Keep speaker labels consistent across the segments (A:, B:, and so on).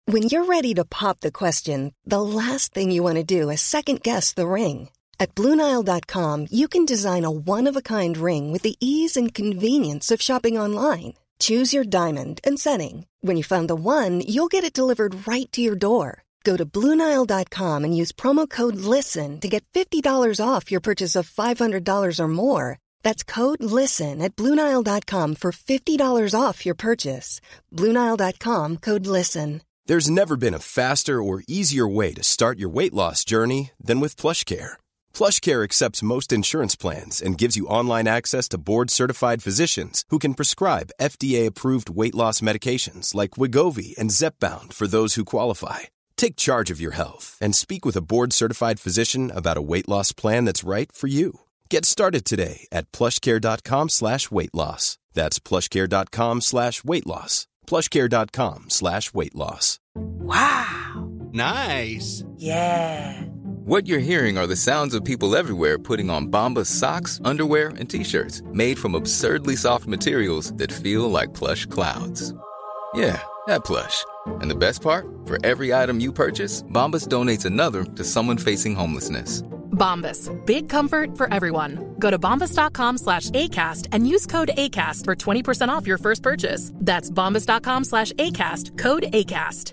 A: When you're ready to pop the question, the last thing you want to do is second-guess the ring. At BlueNile.com, you can design a one-of-a-kind ring with the ease and convenience of shopping online. Choose your diamond and setting. When you find the one, you'll get it delivered right to your door. Go to BlueNile.com and use promo code LISTEN to get $50 off your purchase of $500 or more. That's code LISTEN at BlueNile.com for $50 off your purchase. BlueNile.com, code LISTEN.
B: There's never been a faster or easier way to start your weight loss journey than with PlushCare. PlushCare accepts most insurance plans and gives you online access to board-certified physicians who can prescribe FDA-approved weight loss medications like Wegovy and Zepbound for those who qualify. Take charge of your health and speak with a board-certified physician about a weight loss plan that's right for you. Get started today at plushcare.com/weightloss. That's plushcare.com/weightloss. plushcare.com/weightloss.
C: Wow.
D: Nice.
C: Yeah.
E: What you're hearing are the sounds of people everywhere putting on Bombas socks, underwear, and T-shirts made from absurdly soft materials that feel like plush clouds. Yeah, that plush. And the best part? For every item you purchase, Bombas donates another to someone facing homelessness.
F: Bombas. Big comfort for everyone. Go to bombas.com/ACAST and use code ACAST for 20% off your first purchase. That's bombas.com/ACAST. Code ACAST.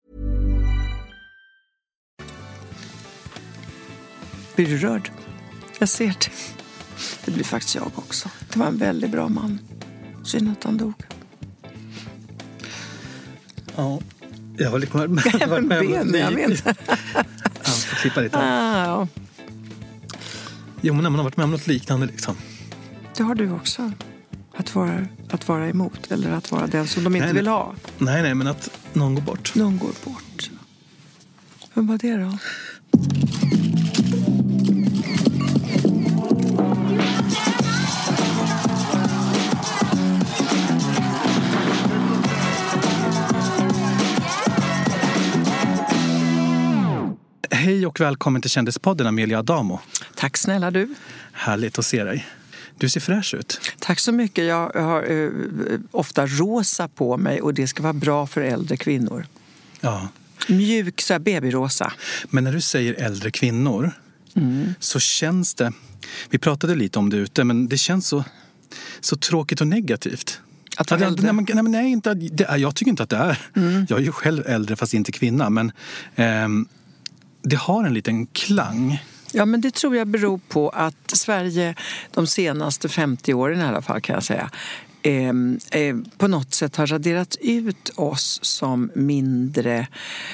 C: Blir du rörd? Jag ser det. Det blir faktiskt jag också. Det var en väldigt bra man. Synd att han dog.
D: Ja, jag har liksom varit med
C: ben, jag vet.
D: Ja, får klippa lite.
C: Ja.
D: Jo, men man har varit med om något liknande liksom.
C: Det har du också. Att vara emot eller att vara den som de inte vill ha.
D: Nej, men att någon går bort.
C: Någon går bort. Vem var det då?
D: Hej och välkommen till Kändispodden, Amelia Adamo.
C: Tack snälla du.
D: Härligt att se dig. Du ser fräsch ut.
C: Tack så mycket. Jag har ofta rosa på mig och det ska vara bra för äldre kvinnor.
D: Ja.
C: Mjuk, så här babyrosa.
D: Men när du säger äldre kvinnor så känns det... Vi pratade lite om det ute, men det känns så tråkigt och negativt.
C: Att vara äldre?
D: Nej, inte, jag tycker inte att det är. Jag är ju själv äldre fast inte kvinna, men det har en liten klang.
C: Ja, men det tror jag beror på att Sverige de senaste 50 åren i alla fall kan jag säga på något sätt har raderat ut oss som mindre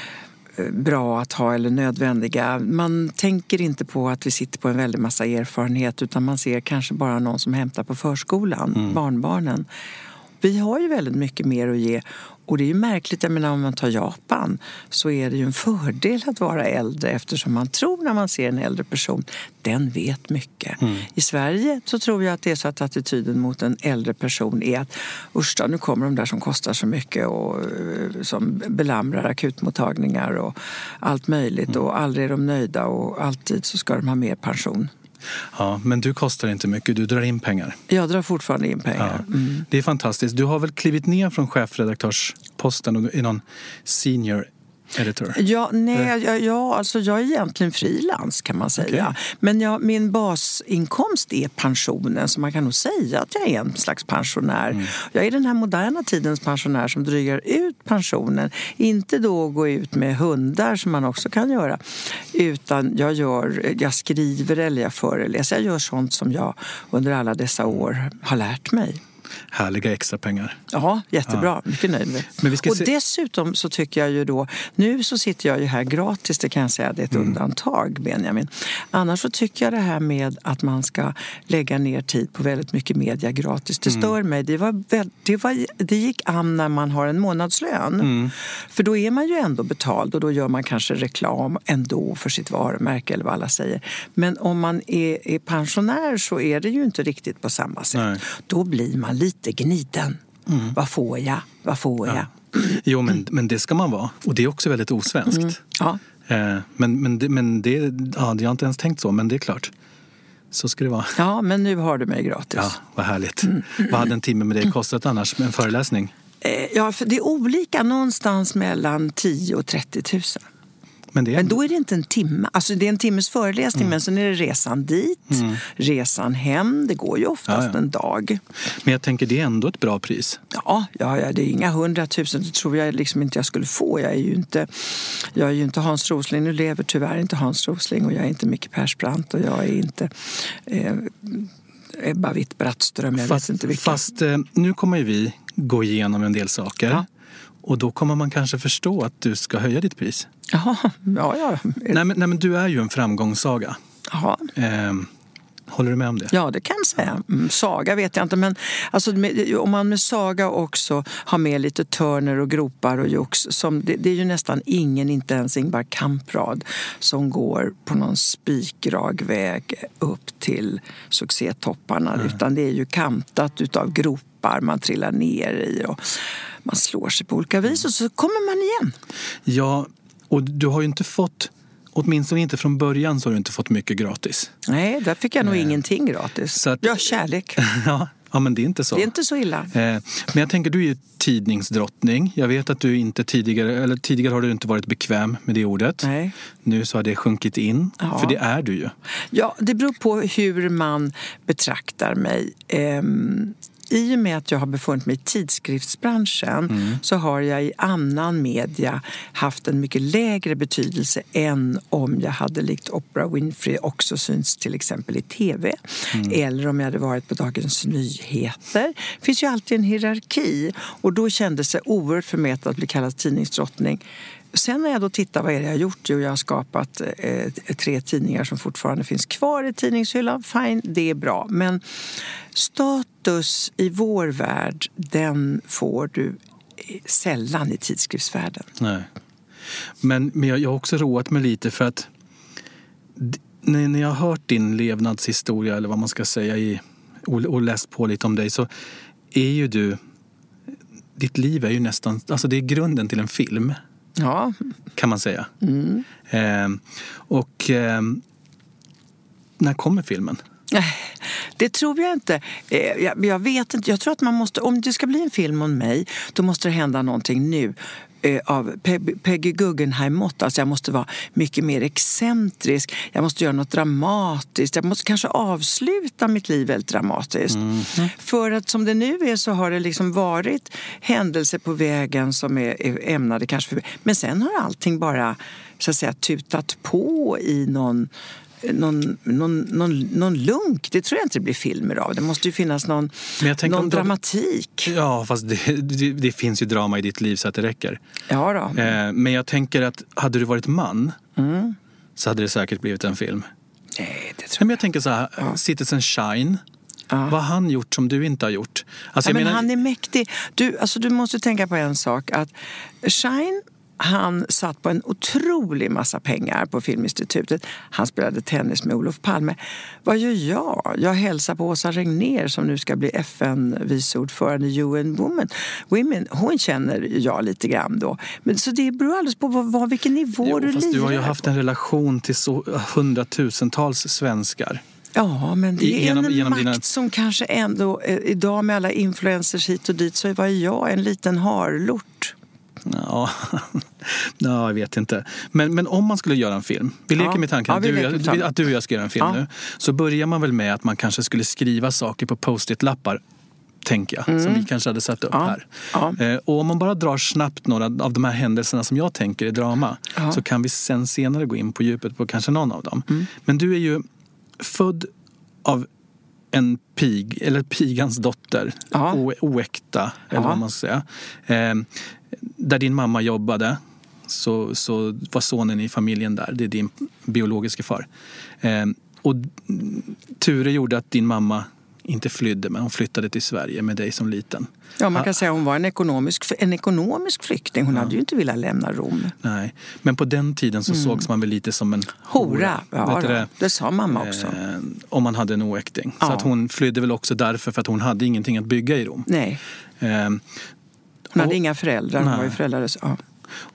C: bra att ha eller nödvändiga. Man tänker inte på att vi sitter på en väldig massa erfarenhet utan man ser kanske bara någon som hämtar på förskolan, barnbarnen. Vi har ju väldigt mycket mer att ge. Och det är ju märkligt, jag menar om man tar Japan så är det ju en fördel att vara äldre eftersom man tror när man ser en äldre person, den vet mycket. I Sverige så tror jag att det är så att attityden mot en äldre person är att usch då, nu kommer de där som kostar så mycket och som belamrar akutmottagningar och allt möjligt och aldrig är de nöjda och alltid så ska de ha mer pension.
D: Ja, men du kostar inte mycket, du drar in pengar.
C: Jag drar fortfarande in pengar.
D: Ja, det är fantastiskt. Du har väl klivit ner från chefredaktörsposten och i någon senior editor?
C: Ja, alltså jag är egentligen frilans kan man säga. Okay. Men min basinkomst är pensionen så man kan nog säga att jag är en slags pensionär. Jag är den här moderna tidens pensionär som drygar ut pensionen. Inte då gå ut med hundar som man också kan göra. Utan jag skriver eller jag föreläser. Jag gör sånt som jag under alla dessa år har lärt mig.
D: Härliga extra pengar.
C: Ja, jättebra. Ja. Mycket nöjd med. Och dessutom så tycker jag ju då, nu så sitter jag ju här gratis, det kan jag säga, det är ett undantag, Benjamin. Annars så tycker jag det här med att man ska lägga ner tid på väldigt mycket media gratis, det stör mig. Det gick an när man har en månadslön. För då är man ju ändå betald och då gör man kanske reklam ändå för sitt varumärke eller vad alla säger. Men om man är pensionär så är det ju inte riktigt på samma sätt. Nej. Då blir man lite gniden. Vad får jag?
D: Jo, men det ska man vara. Och det är också väldigt osvenskt.
C: Ja.
D: Men det jag har inte ens tänkt så, men det är klart. Så ska det vara.
C: Ja, men nu har du mig gratis.
D: Ja, vad härligt. Vad hade en timme med dig kostat annars med en föreläsning?
C: Ja, för det är olika, någonstans mellan 10 och 30 000. Men då är det inte en timme. Alltså det är en timmes föreläsning, men sen är det resan dit, resan hem. Det går ju oftast en dag.
D: Men jag tänker, det är ändå ett bra pris.
C: Ja, det är inga 100 000. Det tror jag liksom inte jag skulle få. Jag är ju inte Hans Rosling. Nu lever tyvärr inte Hans Rosling, och jag är inte Micke Persbrandt, och jag är inte Ebba Witt-Brattström. Fast
D: nu kommer ju vi gå igenom en del saker. Ja. Och då kommer man kanske förstå att du ska höja ditt pris.
C: Jaha, ja.
D: Nej, men du är ju en framgångssaga.
C: Jaha.
D: Håller du med om det?
C: Ja, det kan jag säga. Saga vet jag inte, men alltså, om man med saga också har med lite törner och gropar och jox, det är ju nästan ingen, inte ens Ingvar Kamprad, som går på någon spikrak väg upp till succétopparna, utan det är ju kantat utav gropar man trillar ner i, och man slår sig på olika vis, och så kommer man igen. Ja,
D: och du har ju inte fått, åtminstone inte från början, så har du inte fått mycket gratis.
C: Nej, där fick jag nog ingenting gratis. Så att, kärlek.
D: Ja, men det är inte så.
C: Det är inte så illa.
D: Men jag tänker, du är ju tidningsdrottning. Jag vet att du inte tidigare har du inte varit bekväm med det ordet.
C: Nej.
D: Nu så har det sjunkit in, för det är du ju.
C: Ja, det beror på hur man betraktar mig. I och med att jag har befunnit mig i tidskriftsbranschen så har jag i annan media haft en mycket lägre betydelse än om jag hade likt Oprah Winfrey också syns till exempel i tv. Eller om jag hade varit på Dagens Nyheter. Det finns ju alltid en hierarki, och då kändes det oerhört förmätet att bli kallad tidningsdrottning. Sen när jag då tittar, vad är det jag har gjort? Jo, jag har skapat 3 tidningar som fortfarande finns kvar i tidningshyllan. Fine, det är bra. Men status i vår värld, den får du sällan i tidskriftsvärlden.
D: Nej. Men jag har också roat mig lite, för att när jag har hört din levnadshistoria, eller vad man ska säga, och läst på lite om dig, så är ju du, ditt liv är ju nästan, alltså det är grunden till en film.
C: Ja.
D: Kan man säga. När kommer filmen?
C: Det tror jag inte. Jag vet inte. Jag tror att man måste, om det ska bli en film om mig, då måste det hända någonting nu. Av Peggy Guggenheim-mått. Alltså jag måste vara mycket mer excentrisk. Jag måste göra något dramatiskt. Jag måste kanske avsluta mitt liv väldigt dramatiskt. För att som det nu är, så har det liksom varit händelser på vägen som är ämnade kanske för. Men sen har allting bara, så att säga, tutat på i någon lunk. Det tror jag inte det blir filmer av. Det måste ju finnas någon dramatik.
D: Ja, fast det finns ju drama i ditt liv så att det räcker.
C: Ja då.
D: Men jag tänker att hade du varit man så hade det säkert blivit en film.
C: Nej, det tror jag.
D: Men jag tänker så här, Citizen Shine. Vad har han gjort som du inte har gjort? Alltså,
C: men han är mäktig. Du måste tänka på en sak, att Shine, han satt på en otrolig massa pengar på Filminstitutet. Han spelade tennis med Olof Palme. Vad gör jag? Jag hälsar på Åsa Regnér som nu ska bli FN-viceordförande i UN Women. Hon känner jag lite grann då. Men så det beror alldeles på vilken nivå du lirar.
D: Du har ju haft en relation till så 100,000-tals svenskar.
C: Ja, men det är en makt som kanske ändå, idag med alla influencers hit och dit, så var jag en liten harlort.
D: Ja, jag vet inte. Men om man skulle göra en film, vi leker med tanken att du och jag ska göra en film nu, så börjar man väl med att man kanske skulle skriva saker på post-it-lappar, tänker jag, som vi kanske hade satt upp här. Och om man bara drar snabbt några av de här händelserna som jag tänker är drama, så kan vi sen senare gå in på djupet på kanske någon av dem. Men du är ju född av en pig, eller pigans dotter, oäkta, eller vad man ska säga. Där din mamma jobbade, så var sonen i familjen där. Det är din biologiska far. Och Ture gjorde att din mamma inte flydde, men hon flyttade till Sverige med dig som liten. Ja,
C: man kan säga att hon var en ekonomisk flykting. Hon hade ju inte velat lämna Rom.
D: Nej, men på den tiden så sågs man väl lite som en hora.
C: Ja, det sa mamma också.
D: Om man hade en oäkting. Så att hon flydde väl också därför, för att hon hade ingenting att bygga i Rom.
C: Nej. Hon hade inga föräldrar, hon var ju föräldralös.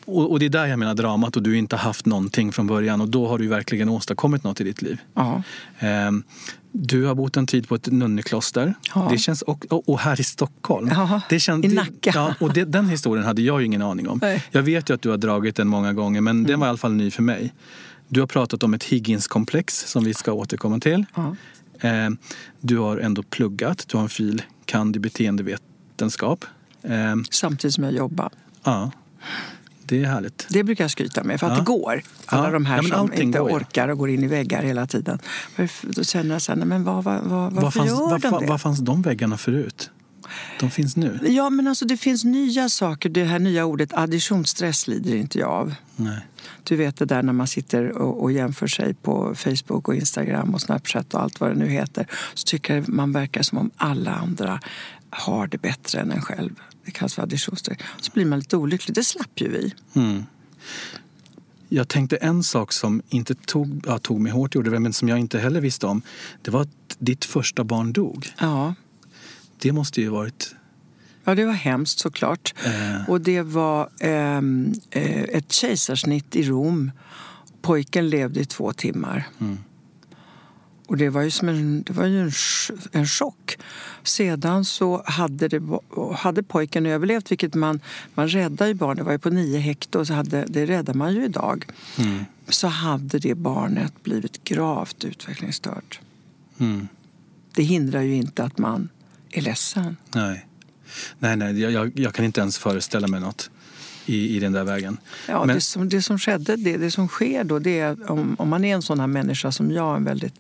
D: Och det är där jag menar dramat, och du inte haft någonting från början, och då har du verkligen åstadkommit något i ditt liv.
C: Ja.
D: Du har bott en tid på ett nunnekloster. Ja. Det känns, och här i Stockholm.
C: Ja, i Nacka.
D: Ja, och den historien hade jag ju ingen aning om.
C: Nej.
D: Jag vet ju att du har dragit den många gånger, men den var i alla fall ny för mig. Du har pratat om ett Higgins-komplex som vi ska återkomma till.
C: Ja.
D: Du har ändå pluggat. Du har en fil.kand. I beteendevetenskap.
C: Samtidigt som jag jobbar.
D: Ja, det är härligt.
C: Det brukar jag skryta med, för att det går. Alla de här som inte
D: går,
C: orkar och går in i väggar hela tiden. Då känner jag så här, men varför gör de det?
D: Var fanns de väggarna förut? De finns nu.
C: Ja, men alltså det finns nya saker. Det här nya ordet additionsstress lider inte jag av.
D: Nej.
C: Du vet det där när man sitter och jämför sig på Facebook och Instagram och Snapchat och allt vad det nu heter. Så tycker jag man verkar som om alla andra har det bättre än en själv. Det kallas för additionsstress. Så blir man lite olycklig. Det slapp ju vi.
D: Mm. Jag tänkte en sak som inte tog mig hårt, gjorde det, men som jag inte heller visste om. Det var att ditt första barn dog.
C: Ja.
D: Det måste ju varit...
C: Ja, det var hemskt såklart. Och det var ett kejsarsnitt i Rom. Pojken levde i 2 timmar. Mm. Och det var ju en chock. Sedan så hade pojken överlevt, vilket man räddade ju barn. Det var ju på 9 hektar, så det räddar man ju idag. Mm. Så hade det barnet blivit gravt utvecklingsstört. Mm. Det hindrar ju inte att man är ledsen.
D: Nej, jag kan inte ens föreställa mig något i den där vägen.
C: Ja, men det som skedde, det som sker då, det är om man är en sån här människa som jag, en väldigt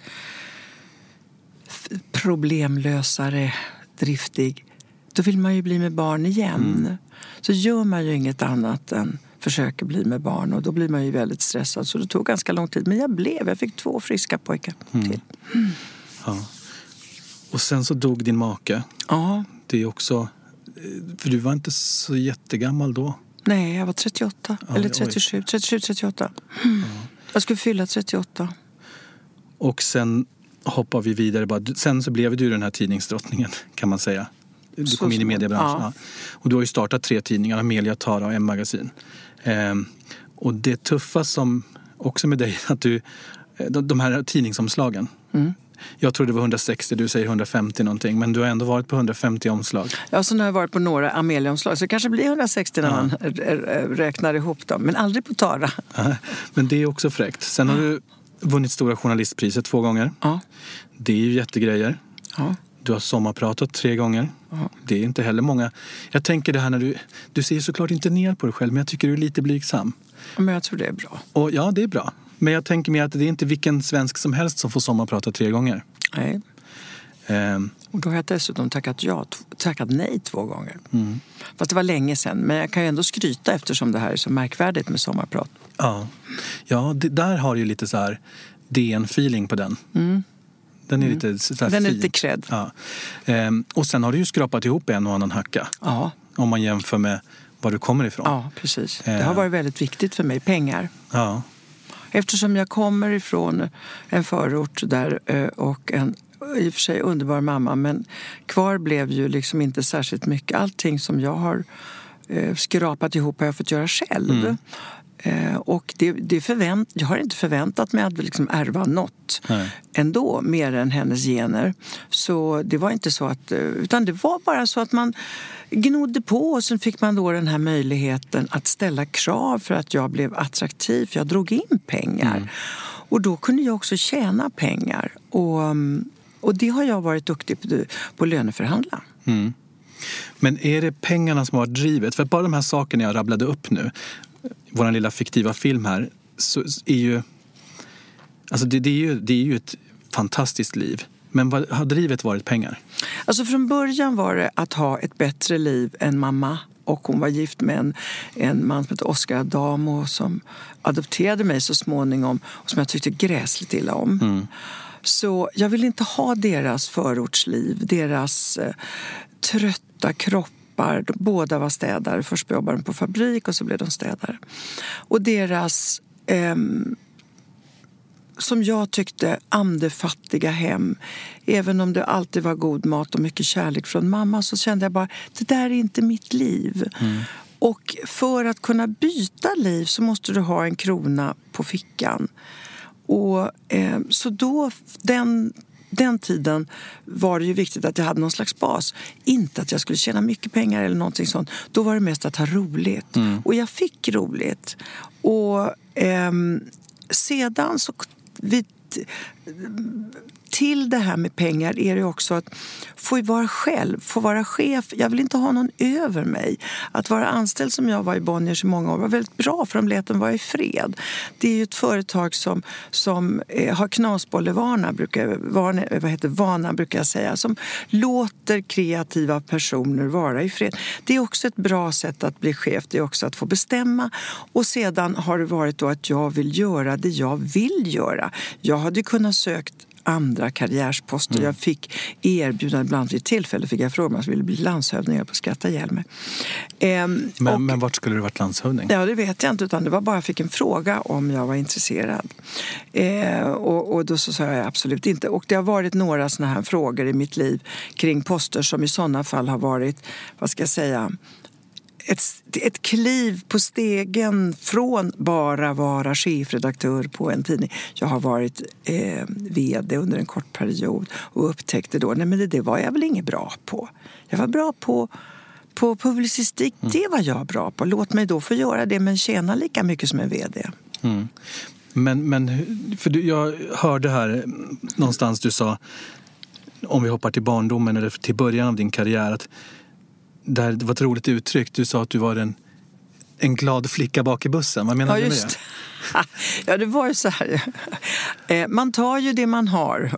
C: problemlösare, driftig, då vill man ju bli med barn igen. Mm. Så gör man ju inget annat än försöker bli med barn, och då blir man ju väldigt stressad. Så det tog ganska lång tid, men jag fick 2 friska pojkar till. Mm.
D: Ja. Och sen så dog din make.
C: Ja.
D: Det är också, för du var inte så jättegammal då.
C: Nej, jag var 38. Eller 37, 38. Mm. Ja. Jag skulle fylla 38.
D: Och sen hoppar vi vidare. Sen så blev du den här tidningsdrottningen, kan man säga. Du kom in i mediebranschen. Ja. Och du har ju startat 3 tidningar, Amelia, Tara och M-magasin. Och det tuffa som också med dig, att du, de här tidningsomslagen. Mm. Jag tror det var 160, du säger 150 någonting. Men du har ändå varit på 150 omslag. Ja,
C: så nu har jag varit på några Amelia-omslag. Så det kanske blir 160 när man räknar ihop dem. Men aldrig på Tara.
D: Ja, men det är också fräckt. Sen har du vunnit Stora journalistpriset 2 gånger. Ja. Det är ju jättegrejer. Ja. Du har sommarpratat 3 gånger. Ja. Det är inte heller många. Jag tänker det här när du ser såklart inte ner på dig själv. Men jag tycker du är lite blygsam.
C: Ja, men jag tror det är bra.
D: Och ja, det är bra. Men jag tänker mig att det är inte vilken svensk som helst som får sommarprata 3 gånger.
C: Nej. Och då har jag dessutom tackat nej 2 gånger. Mm. Fast det var länge sedan. Men jag kan ju ändå skryta eftersom det här är så märkvärdigt med sommarprat.
D: Ja, där har ju lite så här DN-feeling på den. Mm. Den är lite så här
C: den är
D: fin.
C: Lite cred.
D: Ja. Och sen har du ju skrapat ihop en och annan hacka. Ja. Om man jämför med var du kommer ifrån.
C: Ja, precis. Det har varit väldigt viktigt för mig. Pengar. Ja. Eftersom jag kommer ifrån en förort där och en i och för sig underbar mamma, men kvar blev ju liksom inte särskilt mycket. Allting som jag har skrapat ihop har jag fått göra själv. Mm. Och jag har inte förväntat mig att liksom ärva något ändå mer än hennes gener. Så det var inte så att, utan det var bara så att man gnodde på, och sen fick man då den här möjligheten att ställa krav för att jag blev attraktiv, för jag drog in pengar. Mm. Och då kunde jag också tjäna pengar. Och det har jag varit duktig på löneförhandla. Mm.
D: Men är det pengarna som har drivet? För bara de här sakerna jag rabblade upp nu, vår lilla fiktiva film här, så är ju, alltså det är ju ett fantastiskt liv. Men vad har drivet varit pengar?
C: Alltså från början var det att ha ett bättre liv än mamma. Och hon var gift med en man som heter Oscar Adamo, som adopterade mig så småningom och som jag tyckte gräsligt illa om. Mm. Så jag vill inte ha deras förortsliv, deras trötta kroppar. Båda var städare. Först jobbade de på fabrik och så blev de städare. Och deras, som jag tyckte, andefattiga hem. Även om det alltid var god mat och mycket kärlek från mamma, så kände jag bara, det där är inte mitt liv. Mm. Och för att kunna byta liv så måste du ha en krona på fickan. Och så då, den tiden var det ju viktigt att jag hade någon slags bas. Inte att jag skulle tjäna mycket pengar eller någonting sånt. Då var det mest att ha roligt. Och jag fick roligt. Och sedan så... Till det här med pengar är det också att få vara själv, få vara chef. Jag vill inte ha någon över mig. Att vara anställd som jag var i Bonniers i många år var väldigt bra, för de lät den vara i fred. Det är ju ett företag som har knasbollevana, brukar jag säga, som låter kreativa personer vara i fred. Det är också ett bra sätt att bli chef, det är också att få bestämma. Och sedan har det varit då att jag vill göra det jag vill göra. Jag hade kunnat sökt andra karriärsposter. Jag fick erbjudande ibland vid tillfälle, fick jag fråga om jag ville bli landshövding. Jag på skratta ihjäl mig.
D: Men vart skulle du varit landshövding?
C: Ja, det vet jag inte, utan det var bara jag fick en fråga om jag var intresserad. Och då så sa jag absolut inte. Och det har varit några såna här frågor i mitt liv kring poster som i sådana fall har varit, vad ska jag säga, ett kliv på stegen från bara vara chefredaktör på en tidning. Jag har varit vd under en kort period och upptäckte då, nej men det var jag väl inget bra på. Jag var bra på publicistik, det var jag bra på. Låt mig då få göra det, men tjäna lika mycket som en vd.
D: Men för jag hörde här någonstans du sa, om vi hoppar till barndomen eller till början av din karriär, att det var ett roligt uttryck. Du sa att du var en glad flicka bak i bussen. Vad menar du med det?
C: Ja, det var ju så här. Man tar ju det man har.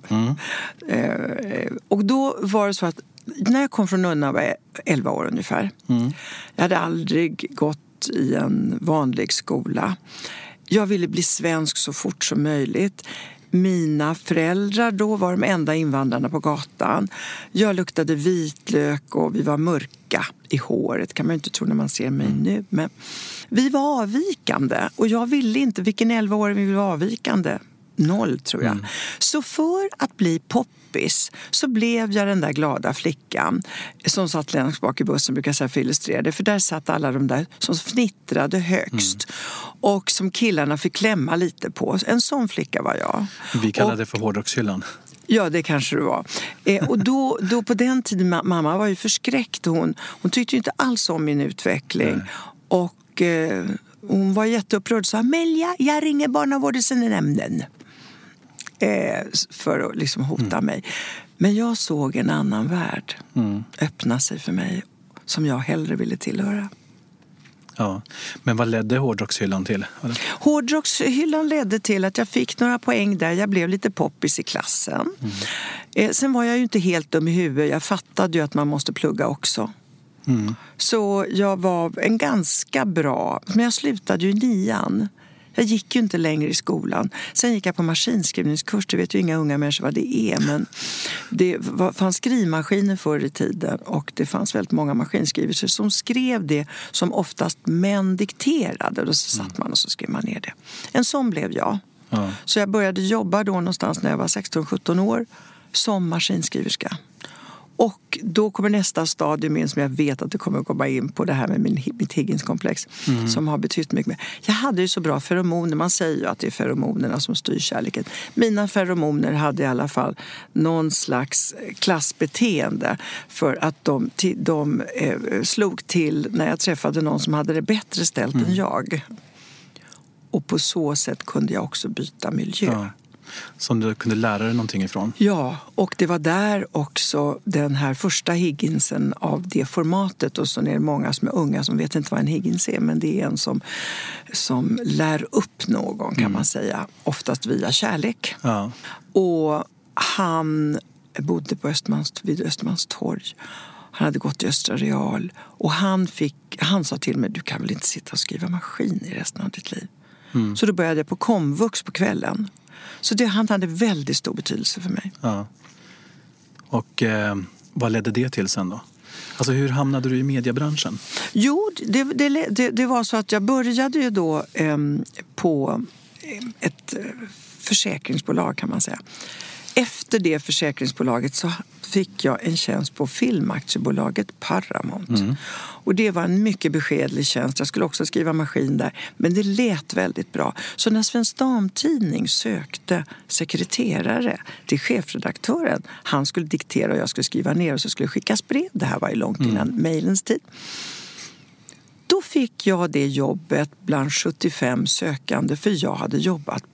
C: Och då var det så att när jag kom från Nunna var jag 11 år ungefär. Jag hade aldrig gått i en vanlig skola. Jag ville bli svensk så fort som möjligt. Mina föräldrar då var de enda invandrarna på gatan. Jag luktade vitlök och vi var mörka i håret. Kan man ju inte tro när man ser mig nu. Men vi var avvikande. Och jag ville inte, vilken 11-åring vi var avvikande? 0 tror jag. Så för att bli poppis så blev jag den där glada flickan som satt längst bak i bussen, brukar jag säga för att illustrera det. För där satt alla de där som fnittrade högst. Och som killarna fick klämma lite på. En sån flicka var jag.
D: Vi kallade det för hårdrockshyllan.
C: Ja, det kanske det var. Och då på den tiden, mamma var ju förskräckt. Hon tyckte ju inte alls om min utveckling. Och hon var jätteupprörd och sa, Melja, jag ringer barnavårdsnämnden. För att liksom hota mig. Men jag såg en annan värld öppna sig för mig som jag hellre ville tillhöra.
D: Ja, men vad ledde hårdrockshyllan till?
C: Hårdrockshyllan ledde till att jag fick några poäng där. Jag blev lite poppis i klassen. Sen var jag ju inte helt dum i huvudet. Jag fattade ju att man måste plugga också. Så jag var en ganska bra... Men jag slutade ju i 9:an. Jag gick ju inte längre i skolan. Sen gick jag på maskinskrivningskurs. Det vet ju inga unga människor vad det är. Men det fanns skrivmaskiner förr i tiden. Och det fanns väldigt många maskinskrivelser som skrev det som oftast män dikterade. Och då satt man och så skrev man ner det. En sån blev jag. Så jag började jobba då någonstans när jag var 16-17 år som maskinskriverska. Och då kommer nästa stadium in som jag vet att det kommer att komma in på, det här med mitt Higgins-komplex som har betytt mycket mer. Jag hade ju så bra feromoner. Man säger ju att det är feromonerna som styr kärleken. Mina feromoner hade i alla fall någon slags klassbeteende för att de slog till när jag träffade någon som hade det bättre ställt än jag. Och på så sätt kunde jag också byta miljö.
D: Ja. Som du kunde lära dig någonting ifrån.
C: Ja, och det var där också den här första Higginsen av det formatet. Och så är det många som är unga som vet inte vad en Higgins är. Men det är en som lär upp någon, kan man säga. Oftast via kärlek. Ja. Och han bodde på vid Östermalmstorg. Han hade gått i Östra Real. Och han sa till mig, du kan väl inte sitta och skriva maskin i resten av ditt liv. Så då började jag på komvux på kvällen. Så han hade väldigt stor betydelse för mig. Ja.
D: Och vad ledde det till sen då? Alltså hur hamnade du i mediebranschen?
C: Jo, det var så att jag började ju då på ett försäkringsbolag, kan man säga. efter det försäkringsbolaget så fick jag en tjänst på filmaktiebolaget Paramount. Och det var en mycket beskedlig tjänst. Jag skulle också skriva maskin där. Men det lät väldigt bra. Så när Svensk Damtidning sökte sekreterare till chefredaktören, han skulle diktera och jag skulle skriva ner och så skulle skickas brev. Det här var ju långt innan mejlens tid. Då fick jag det jobbet bland 75 sökande, för jag hade jobbat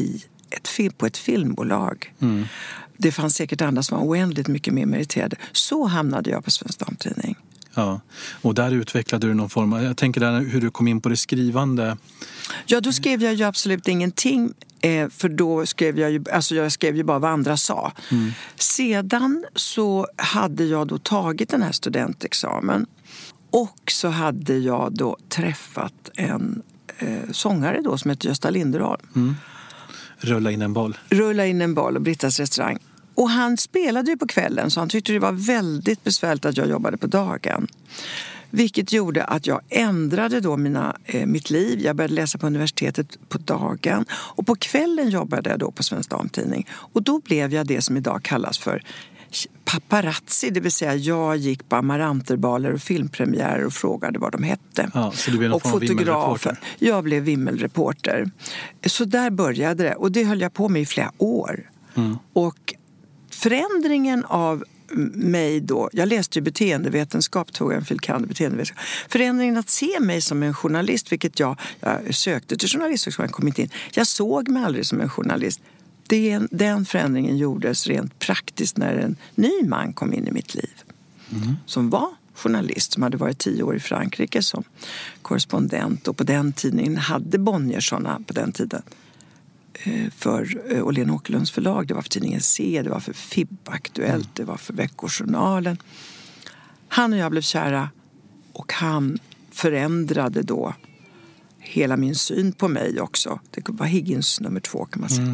C: på ett filmbolag. Det fanns säkert andra som var oändligt mycket mer meriterade. Så hamnade jag på Svensk Damtidning.
D: Ja, och där utvecklade du någon form av... Jag tänker där hur du kom in på det skrivande.
C: Ja, då skrev jag ju absolut ingenting. För då skrev jag skrev ju bara vad andra sa. Sedan så hade jag då tagit den här studentexamen. Och så hade jag då träffat en sångare då som heter Gösta Linderholm.
D: Rulla in en boll
C: och Brittas restaurang. Och han spelade ju på kvällen, så han tyckte det var väldigt besvärligt att jag jobbade på dagen. Vilket gjorde att jag ändrade då mitt liv. Jag började läsa på universitetet på dagen. Och på kvällen jobbade jag då på Svensk Damtidning. Och då blev jag det som idag kallas för paparazzi. Det vill säga jag gick på amaranterbaler och filmpremiärer och frågade vad de hette.
D: Ja, så du blev någon form av vimmelreporter?
C: Jag blev vimmelreporter. Så där började det. Och det höll jag på med i flera år. Och förändringen av mig då, jag läste ju beteendevetenskap, tog en fil.kand. Beteendevetenskap. Förändringen att se mig som en journalist, vilket jag sökte till journalisthögskolan, kom inte in. Jag såg mig aldrig som en journalist. Den förändringen gjordes rent praktiskt när en ny man kom in i mitt liv. Som var journalist, som hade varit 10 år i Frankrike som korrespondent. Och på den tidningen hade Bonnier såna på den tiden. För Åhlén Åkerlunds förlag, det var för tidningen C, det var för FIB-aktuellt, det var för Veckojournalen. Han och jag blev kära och han förändrade då hela min syn på mig också. Det var Higgins nummer 2 kan man säga.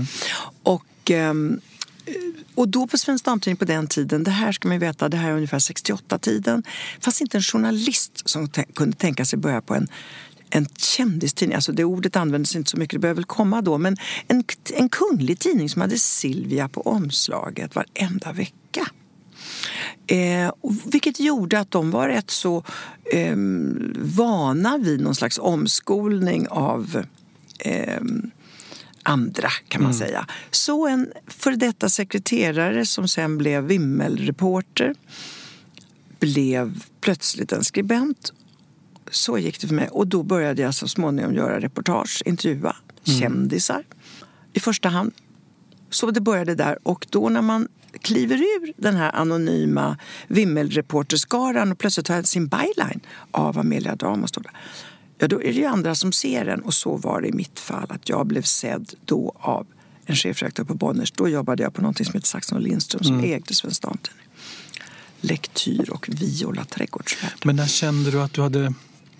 C: Och då på Svensk Damtidning på den tiden, det här ska man ju veta, det här är ungefär 68-tiden, fanns inte en journalist som kunde tänka sig börja på en kändistidning, alltså det ordet användes inte så mycket, det behöver väl komma då, men en kunglig tidning som hade Silvia på omslaget varenda vecka. Vilket gjorde att de var rätt så vana vid någon slags omskolning av andra, kan man säga. Så en för detta sekreterare som sen blev vimmelreporter blev plötsligt en skribent. Så gick det för mig. Och då började jag så småningom göra reportage, intervjua kändisar i första hand. Så det började där. Och då när man kliver ur den här anonyma vimmelreporterskaran och plötsligt har sin byline av Amelia Dama står där. Ja, då är det ju andra som ser den. Och så var det i mitt fall att jag blev sedd då av en chefredaktör på Bonniers. Då jobbade jag på någonting som heter Saxon och Lindström som ägde Svensk Damtidning. Lektyr och Viola trädgårdsvärld.
D: Men när kände du att du hade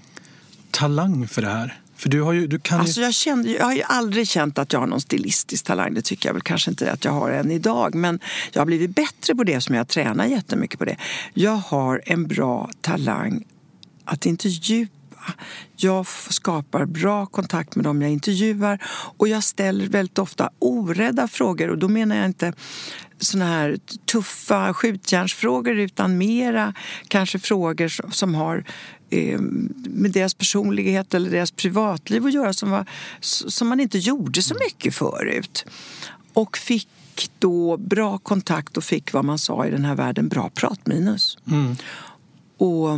D: talang för det här? För jag
C: har ju aldrig känt att jag har någon stilistisk talang. Det tycker jag väl kanske inte att jag har än idag. Men jag har blivit bättre på det som jag tränar jättemycket på det. Jag har en bra talang att intervjua. Jag skapar bra kontakt med dem jag intervjuar. Och jag ställer väldigt ofta orädda frågor. Och då menar jag inte såna här tuffa skjutjärnsfrågor utan mera kanske frågor som har med deras personlighet eller deras privatliv att göra som man inte gjorde så mycket förut. Och fick då bra kontakt och fick vad man sa i den här världen bra pratminus. Och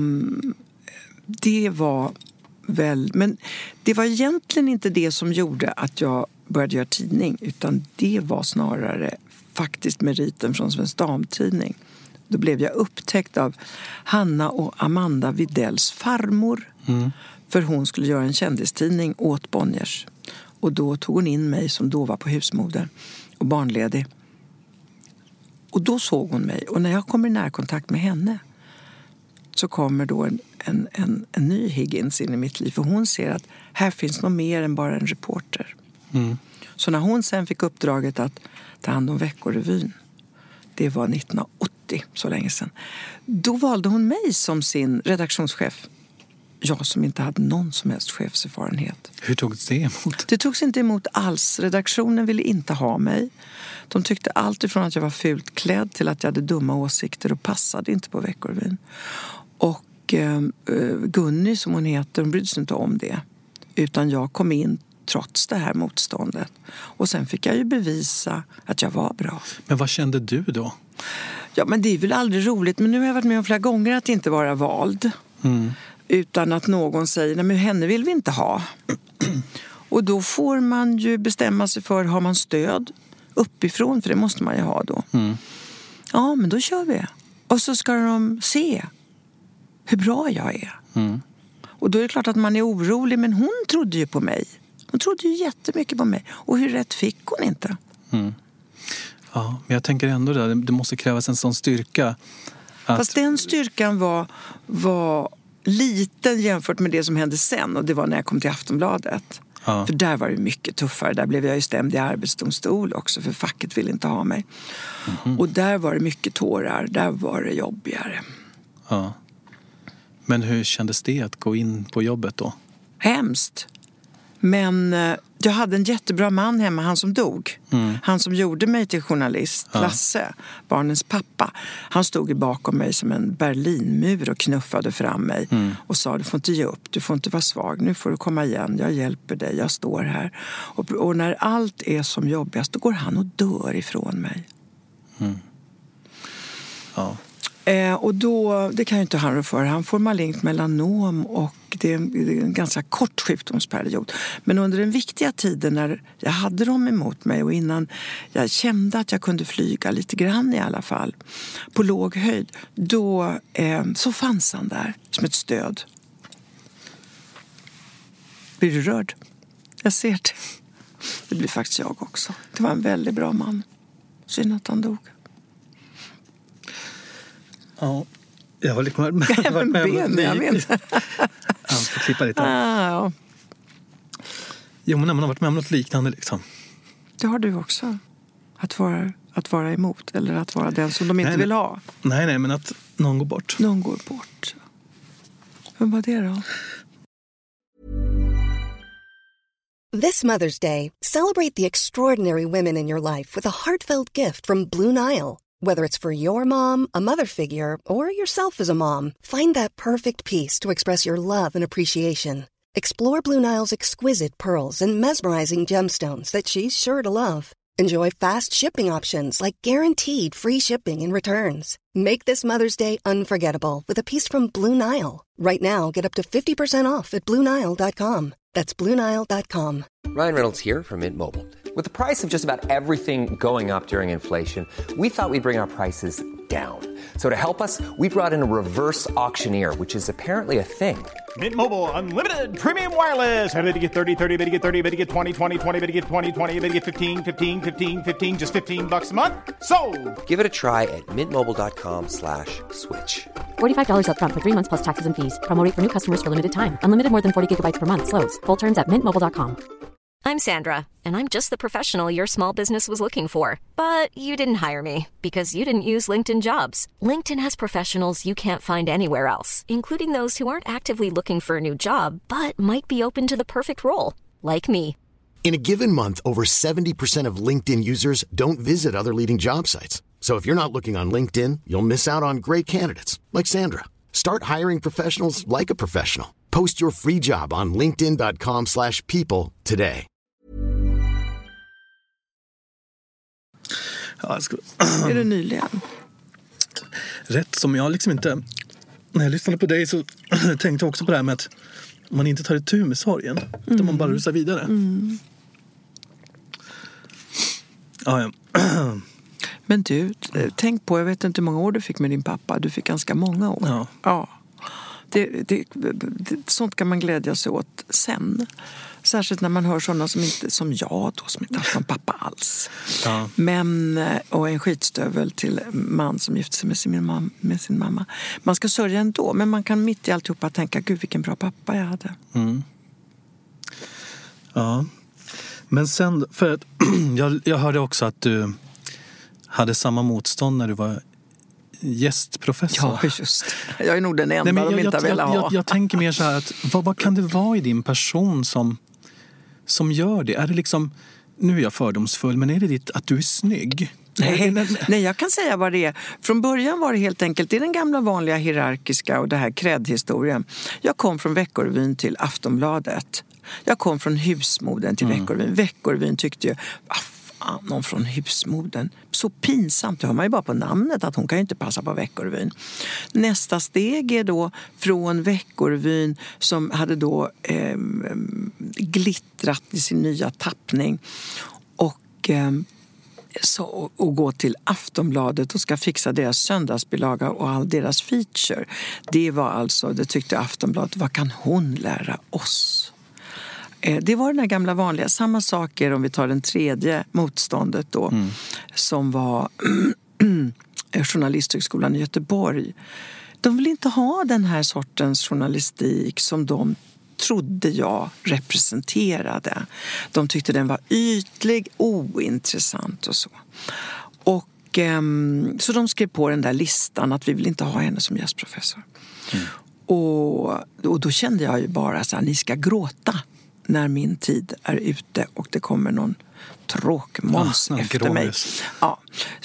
C: det var väl, men det var egentligen inte det som gjorde att jag började göra tidning, utan det var snarare faktiskt meriten från Svensk Damtidning. Då blev jag upptäckt av Hanna och Amanda Widells farmor. För hon skulle göra en kändistidning åt Bonniers. Och då tog hon in mig som då var på husmoder och barnledig. Och då såg hon mig. Och när jag kommer i närkontakt med henne så kommer då en ny Higgins in i mitt liv. För hon ser att här finns något mer än bara en reporter. Så när hon sen fick uppdraget att ta hand om Veckorevyn, det var 1980, så länge sedan. Då valde hon mig som sin redaktionschef. Jag som inte hade någon som helst chefserfarenhet.
D: Hur togs det emot?
C: Det togs inte emot alls. Redaktionen ville inte ha mig. De tyckte allt ifrån att jag var fult klädd till att jag hade dumma åsikter och passade inte på Veckorevyn. Och Gunni, som hon heter, hon brydde sig inte om det. Utan jag kom in trots det här motståndet. Och sen fick jag ju bevisa att jag var bra.
D: Men vad kände du då?
C: Ja, men det är väl aldrig roligt. Men nu har jag varit med om flera gånger att inte vara vald. Utan att någon säger, nej men henne vill vi inte ha. Och då får man ju bestämma sig för, har man stöd uppifrån? För det måste man ju ha då. Ja, men då kör vi. Och så ska de se hur bra jag är. Och då är det klart att man är orolig, men hon trodde ju på mig. Hon trodde ju jättemycket på mig. Och hur rätt fick hon inte?
D: Ja, men jag tänker ändå det måste krävas en sån styrka.
C: Fast den styrkan var liten jämfört med det som hände sen. Och det var när jag kom till Aftonbladet. Ja. För där var det mycket tuffare. Där blev jag ju stämd i arbetsdomstol också. För facket ville inte ha mig. Och där var det mycket tårar. Där var det jobbigare.
D: Ja. Men hur kändes det att gå in på jobbet då?
C: Hemskt. Men jag hade en jättebra man hemma, han som dog. Han som gjorde mig till journalist, Lasse, barnens pappa. Han stod bakom mig som en Berlinmur och knuffade fram mig. Och sa, du får inte ge upp, du får inte vara svag. Nu får du komma igen, jag hjälper dig, jag står här. Och när allt är som jobbigast, då går han och dör ifrån mig.
D: Ja.
C: Och då, det kan ju inte han rå för. Han får malignt melanom och det är en ganska kort sjukdomsperiod. Men under den viktiga tiden när jag hade dem emot mig och innan jag kände att jag kunde flyga lite grann i alla fall på låg höjd, då så fanns han där som ett stöd. Blir du rörd? Jag ser det. Det blir faktiskt jag också. Det var en väldigt bra man. Synd att han dog.
D: Ja, jag var lite med.
C: Även ben, jag vet.
D: Han får klippa lite.
C: Ja.
D: Jo, men när man har varit med om något liknande liksom.
C: Det har du också. Att vara emot eller att vara den som de inte vill ha.
D: Nej, men att någon går bort.
C: Någon går bort. Vem var det då?
A: This Mother's Day, celebrate the extraordinary women in your life with a heartfelt gift from Blue Nile. Whether it's for your mom, a mother figure, or yourself as a mom, find that perfect piece to express your love and appreciation. Explore Blue Nile's exquisite pearls and mesmerizing gemstones that she's sure to love. Enjoy fast shipping options like guaranteed free shipping and returns. Make this Mother's Day unforgettable with a piece from Blue Nile. Right now, get up to 50% off at BlueNile.com. That's BlueNile.com.
G: Ryan Reynolds here from Mint Mobile. With the price of just about everything going up during inflation, we thought we'd bring our prices down. So to help us, we brought in a reverse auctioneer, which is apparently a thing.
H: Mint Mobile Unlimited Premium Wireless. How to get 30, 30, bit to get 30, bit to get 20, 20, 20, bit to get 20, 20, bit to get 15, 15, 15, 15, just $15 a month? Sold!
G: Give it a try at mintmobile.com/switch.
I: $45 up front for 3 months plus taxes and fees. Promo rate for new customers for limited time. Unlimited more than 40 gigabytes per month. Slows full terms at mintmobile.com.
J: I'm Sandra, and I'm just the professional your small business was looking for. But you didn't hire me because you didn't use LinkedIn Jobs. LinkedIn has professionals you can't find anywhere else, including those who aren't actively looking for a new job, but might be open to the perfect role, like me.
K: In a given month, over 70% of LinkedIn users don't visit other leading job sites. So if you're not looking on LinkedIn, you'll miss out on great candidates, like Sandra. Start hiring professionals like a professional. Post your free job on linkedin.com/people today.
D: Ja,
C: är det nyligen?
D: Rätt som jag liksom inte... När jag lyssnade på dig så tänkte jag också på det här med att man inte tar itu med sorgen. Utan man bara rusar vidare. Ja.
C: Men du, tänk på, jag vet inte hur många år du fick med din pappa. Du fick ganska många år. Ja. Sånt kan man glädja sig åt sen. Särskilt när man hör sådana som inte, som jag då, som inte haft någon pappa alls. Ja. Men, och en skitstövel till man som gifte sig med sin mamma. Man ska sörja ändå, men man kan mitt i alltihopa tänka, gud vilken bra pappa jag hade.
D: Ja. Men sen, för att jag hörde också att du hade samma motstånd när du var gästprofessor.
C: Ja, just. Jag är nog den enda de inte vill ha.
D: Jag tänker mer så här att vad kan det vara i din person som gör det? Är det liksom, nu är jag fördomsfull, men är det att du är snygg?
C: Nej, jag kan säga vad det är. Från början var det helt enkelt, det är den gamla vanliga hierarkiska och det här kräddhistorien. Jag kom från Veckorevyn till Aftonbladet. Jag kom från Husmoden till Veckorevyn. Veckorevyn tyckte ju, någon från Husmoden. Så pinsamt, det hör man ju bara på namnet att hon kan ju inte passa på Veckorevyn. Nästa steg är då från Veckorevyn som hade då glittrat i sin nya tappning och gå till Aftonbladet och ska fixa deras söndagsbilaga och all deras feature. Det var alltså, det tyckte Aftonbladet, vad kan hon lära oss? Det var den här gamla vanliga. Samma saker om vi tar den tredje motståndet då. Som var Journalisthögskolan i Göteborg. De vill inte ha den här sortens journalistik som de trodde jag representerade. De tyckte den var ytlig, ointressant och så. Och så de skrev på den där listan att vi vill inte ha henne som gästprofessor. Och då kände jag ju bara så här, ni ska gråta när min tid är ute och det kommer någon tråkmåns efter mig. Ja.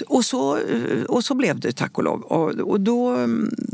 C: Och så blev det, tack och lov. Och då,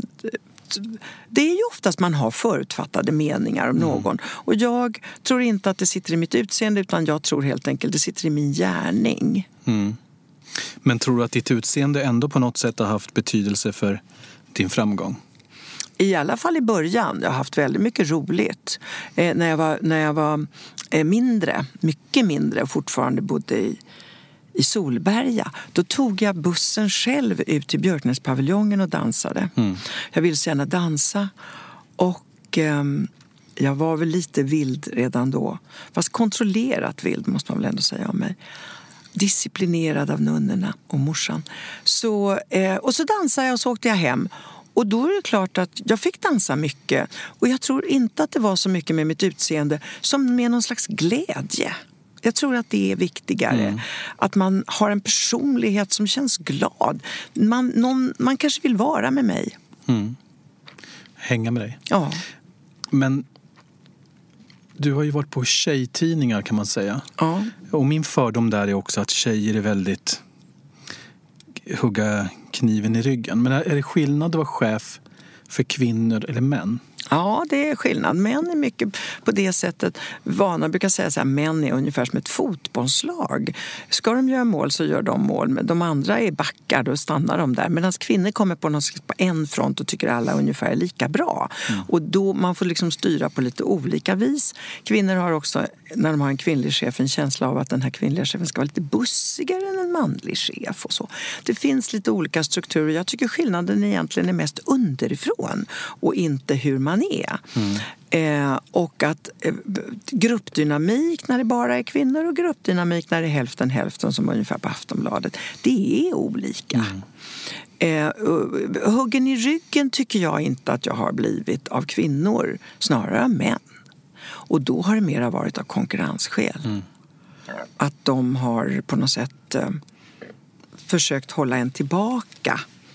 C: det är ju oftast man har förutfattade meningar om någon. Och jag tror inte att det sitter i mitt utseende, utan jag tror helt enkelt det sitter i min gärning.
D: Men tror du att ditt utseende ändå på något sätt har haft betydelse för din framgång?
C: I alla fall i början. Jag har haft väldigt mycket roligt. När jag var mindre, mycket mindre och fortfarande bodde i Solberga, då tog jag bussen själv ut till Björknäspaviljongen och dansade. Jag ville så gärna dansa och jag var väl lite vild redan då. Fast kontrollerat vild måste man väl ändå säga om mig. Disciplinerad av nunnorna och morsan. Och så dansade jag och så åkte jag hem. Och då är det klart att jag fick dansa mycket. Och jag tror inte att det var så mycket med mitt utseende som med någon slags glädje. Jag tror att det är viktigare. Att man har en personlighet som känns glad. Man kanske vill vara med mig.
D: Hänga med dig.
C: Ja.
D: Men du har ju varit på tjejtidningar, kan man säga.
C: Ja.
D: Och min fördom där är också att tjejer är väldigt hugga kniven i ryggen. Men är det skillnad att vara chef för kvinnor eller män?
C: Ja, det är skillnad. Män är mycket på det sättet vana. Jag brukar säga så här, män är ungefär som ett fotbollslag. Ska de göra mål så gör de mål. Men de andra är backar, då stannar de där. Medan kvinnor kommer på en front och tycker alla ungefär är lika bra. Och då man får liksom styra på lite olika vis. Kvinnor har också, när de har en kvinnlig chef, en känsla av att den här kvinnliga chefen ska vara lite bussigare än en manlig chef och så. Det finns lite olika strukturer. Jag tycker skillnaden egentligen är mest underifrån och inte hur man är. Och att gruppdynamik när det bara är kvinnor och gruppdynamik när det är hälften som ungefär på Aftonbladet, det är olika. Huggen i ryggen tycker jag inte att jag har blivit av kvinnor, snarare av män. Och då har det mera varit av konkurrensskäl. Att de har på något sätt försökt hålla en tillbaka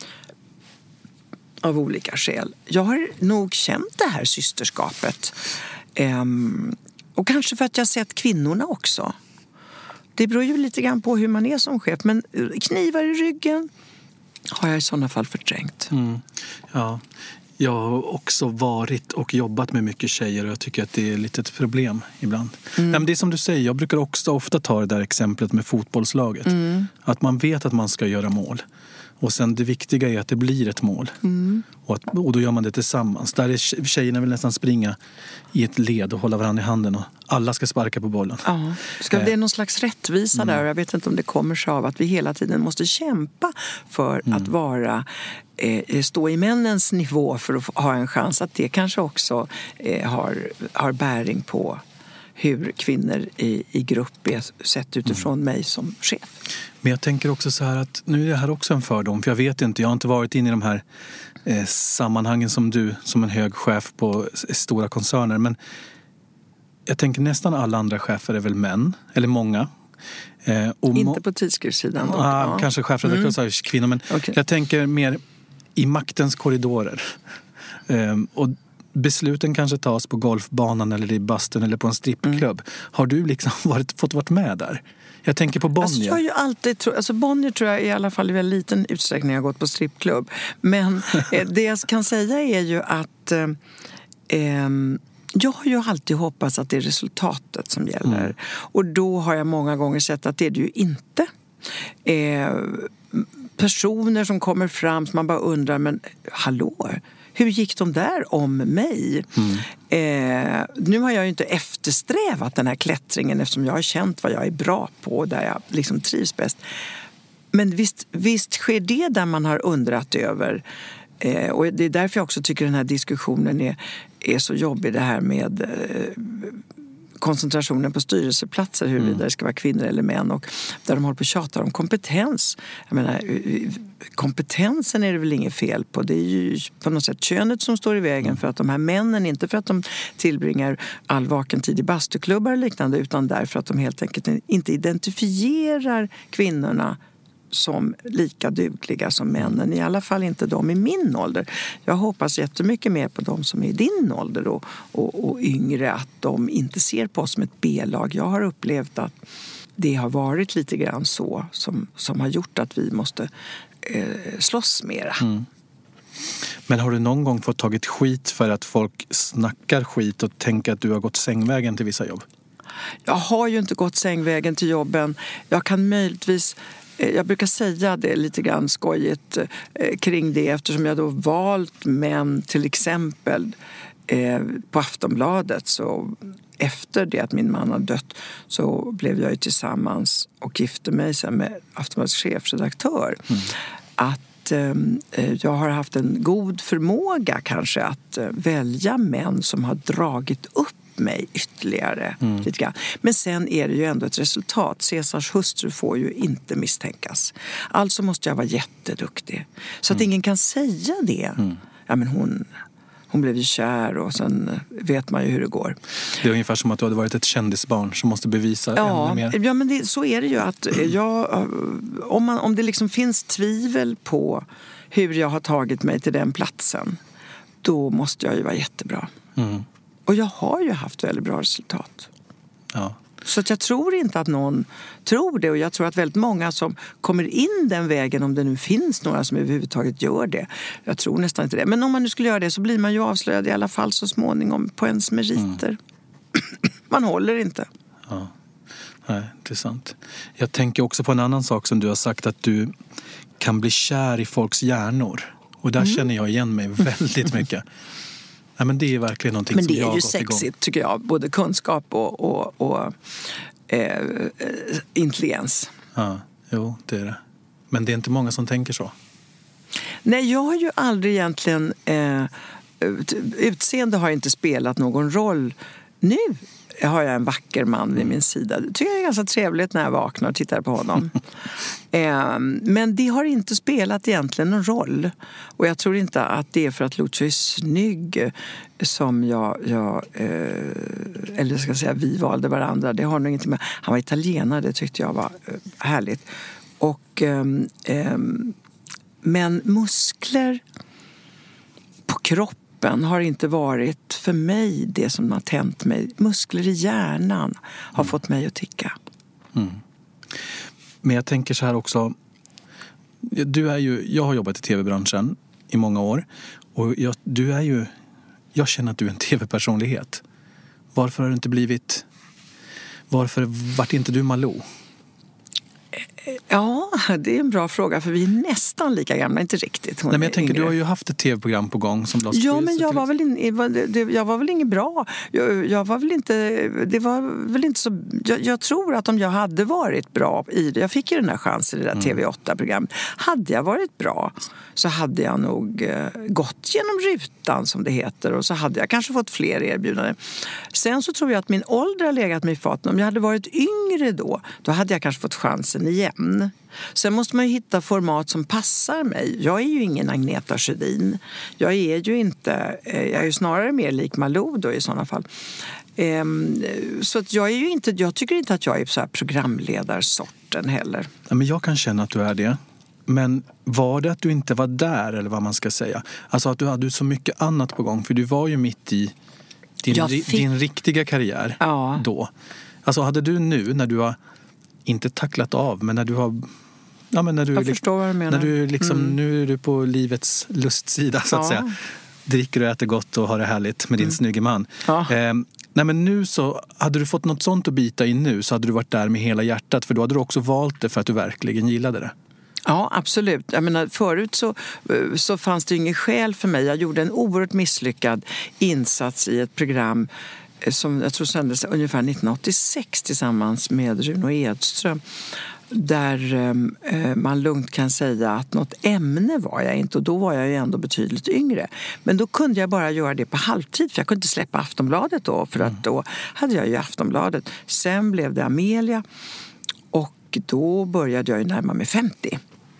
C: av olika skäl. Jag har nog känt det här systerskapet. Och kanske för att jag har sett kvinnorna också. Det beror ju lite grann på hur man är som chef. Men knivar i ryggen har jag i sådana fall förträngt.
D: Ja, jag har också varit och jobbat med mycket tjejer och jag tycker att det är lite ett problem ibland. Men det är som du säger, jag brukar också ofta ta det där exemplet med fotbollslaget. Att man vet att man ska göra mål. Och sen det viktiga är att det blir ett mål. Och då gör man det tillsammans. Där är tjejerna vill nästan springa i ett led och hålla varandra i handen. Och alla ska sparka på bollen.
C: Ja. Det är någon slags rättvisa där. Och jag vet inte om det kommer sig av att vi hela tiden måste kämpa för att stå i männens nivå för att ha en chans. Att det kanske också har bäring på hur kvinnor i grupp är sett utifrån mig som chef.
D: Men jag tänker också så här att nu är det här också en fördom. För jag vet inte, jag har inte varit inne i de här sammanhangen som du, som en hög chef på stora koncerner. Men jag tänker nästan alla andra chefer är väl män, eller många.
C: Inte på tidskriftssidan.
D: Kanske chefredaktörer kvinnor, men jag tänker mer i maktens korridorer. Och besluten kanske tas på golfbanan eller i bastun eller på en strippklubb. Har du liksom fått vara med där? Jag tänker på Bonnier.
C: Alltså jag har ju alltid Bonnier tror jag i alla fall i väldigt liten utsträckning har gått på strippklubb. Men det jag kan säga är ju att jag har ju alltid hoppats att det är resultatet som gäller. Och då har jag många gånger sett att det är det ju inte. Personer som kommer fram som man bara undrar, men hallå, hur gick de där om mig? Nu har jag ju inte eftersträvat den här klättringen eftersom jag har känt vad jag är bra på och där jag liksom trivs bäst. Men visst sker det där man har undrat över. Och det är därför jag också tycker den här diskussionen är så jobbig, det här med koncentrationen på styrelseplatser, huruvida det ska vara kvinnor eller män, och där de håller på att tjata om kompetens. Jag menar, kompetensen är det väl inget fel på. Det är ju på något sätt könet som står i vägen för att de här männen, inte för att de tillbringar all vaken tid i bastuklubbar och liknande, utan därför att de helt enkelt inte identifierar kvinnorna som lika dugliga som männen, i alla fall inte de i min ålder. Jag hoppas jättemycket mer på de som är i din ålder och yngre, att de inte ser på oss som ett B-lag. Jag har upplevt att det har varit lite grann så som har gjort att vi måste slåss mera.
D: Men har du någon gång fått tagit skit för att folk snackar skit och tänker att du har gått sängvägen till vissa jobb?
C: Jag har ju inte gått sängvägen till jobben. Jag kan möjligtvis... Jag brukar säga det lite grann skojigt kring det, eftersom jag då valt män till exempel på Aftonbladet. Så efter det att min man har dött så blev jag ju tillsammans och gifte mig sen med Aftonbladets chefredaktör. Att jag har haft en god förmåga kanske att välja män som har dragit upp mig ytterligare lite grann. Men sen är det ju ändå ett resultat. Caesars hustru får ju inte misstänkas. Alltså måste jag vara jätteduktig. Så att ingen kan säga det. Ja, men hon blev ju kär och sen vet man ju hur det går.
D: Det är ungefär som att du hade varit ett kändisbarn som måste bevisa ännu mer.
C: Ja, men så är det ju att om det liksom finns tvivel på hur jag har tagit mig till den platsen, då måste jag ju vara jättebra. Och jag har ju haft väldigt bra resultat.
D: Ja.
C: Så att jag tror inte att någon tror det. Och jag tror att väldigt många som kommer in den vägen, om det nu finns några som överhuvudtaget gör det. Jag tror nästan inte det. Men om man nu skulle göra det så blir man ju avslöjad i alla fall så småningom på ens meriter. Man håller inte.
D: Ja, nej, det är sant. Jag tänker också på en annan sak som du har sagt, att du kan bli kär i folks hjärnor. Och där känner jag igen mig väldigt mycket. Ja, men det är verkligen någonting som jag har gått igång. Men det är ju sexigt tycker jag, både kunskap och intelligens. Ja, jo, det är det. Men det är inte många som tänker så.
C: Nej, jag har ju aldrig egentligen... utseende har inte spelat någon roll. Nu har jag en vacker man vid min sida. Det tycker jag är ganska trevligt när jag vaknar och tittar på honom. Men det har inte spelat egentligen någon roll. Och jag tror inte att det är för att Lucio är snygg som eller ska jag säga vi valde varandra. Det har nog inte med. Han var italienare, det tyckte jag var härligt. Och men muskler på kroppen har inte varit för mig det som har tänt mig. Muskler i hjärnan har fått mig att ticka.
D: Men jag tänker så här också. Jag har jobbat i tv-branschen i många år. Och jag känner att du är en tv-personlighet. Varför har du inte blivit... Varför vart inte du Malou?
C: Ja, det är en bra fråga, för vi är nästan lika gamla, inte riktigt.
D: Nej, men jag tänker, du har ju haft ett tv-program på gång som Lars.
C: Ja, men jag var väl inget bra. Jag var väl inte, det var väl inte så. Jag tror att om jag hade varit bra i det, jag fick ju den här chansen i det där TV8-programmet. Hade jag varit bra så hade jag nog gått genom rutan som det heter, och så hade jag kanske fått fler erbjudanden. Sen så tror jag att min ålder har legat mig i faten. Om jag hade varit yngre då hade jag kanske fått chansen igen. Sen måste man ju hitta format som passar mig. Jag är ju ingen Agneta Sjödin. Jag är ju snarare mer lik Malou då i sådana fall. Så att jag tycker inte att jag är så här programledarsorten heller.
D: Ja, men jag kan känna att du är det. Men var det att du inte var där, eller vad man ska säga? Alltså att du hade så mycket annat på gång. För du var ju mitt i din riktiga karriär då. Alltså hade du nu, när du har inte tacklat av, men när du har... Ja, men när du,
C: jag förstår vad du menar.
D: När du liksom, nu är du på livets lustsida, så att säga. Dricker och äter gott och har det härligt med din snygge man. Ja. Nej, men nu så, hade du fått något sånt att bita in nu, så hade du varit där med hela hjärtat. För då hade du också valt det för att du verkligen gillade det.
C: Ja, absolut. Jag menar, förut så fanns det ingen skäl för mig. Jag gjorde en oerhört misslyckad insats i ett program som jag tror sändes ungefär 1986 tillsammans med Runo Edström. Där man lugnt kan säga att något ämne var jag inte, och då var jag ju ändå betydligt yngre. Men då kunde jag bara göra det på halvtid, för jag kunde inte släppa Aftonbladet då, för att då hade jag ju Aftonbladet. Sen blev det Amelia, och då började jag ju närma mig 50.